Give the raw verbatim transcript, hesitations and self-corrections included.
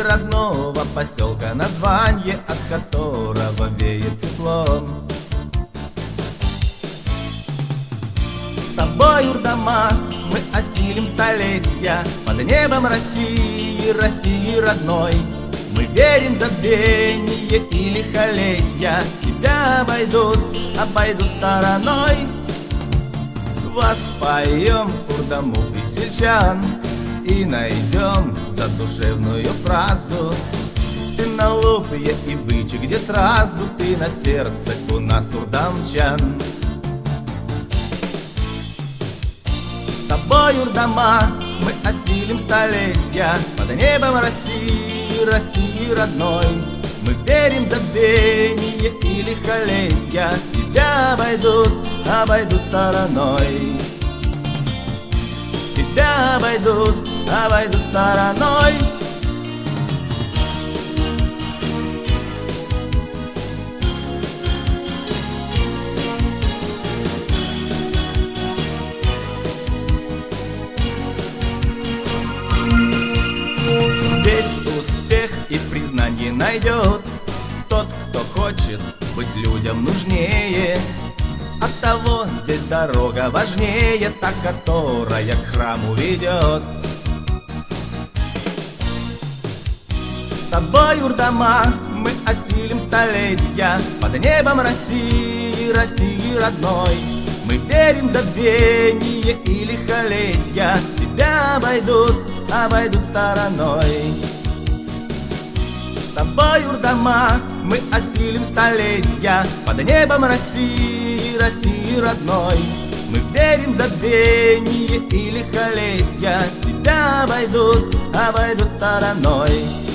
родного поселка, название от которого веет теплом. С тобой, Юрдама, мы осилим столетия под небом России, России родной. Мы верим в забвение и лихолетия, тебя обойдут, обойдут стороной. Воспоем Юрдаму и сельчан и найдем задушевную фразу. Ты на Лупье и Быче, где сразу ты на сердце у нас урдамчан. С тобой, Юрдама, мы осилим столетия под небом России, России родной. Мы верим в забвение и лихолетия, тебя обойдут, обойдут стороной. Тебя обойдут, обойдут стороной. Здесь успех и признание найдет тот, кто хочет быть людям нужнее. Оттого здесь дорога важнее, та, которая к храму ведет. С тобой, Юрдама, мы осилим столетия под небом России, России родной. Мы верим в забвение и лихолетия, тебя обойдут, обойдут стороной. С тобой, Юрдама, мы осилим столетия под небом России, России родной. Мы верим в забвение и лихолетия, тебя обойдут, обойдут стороной.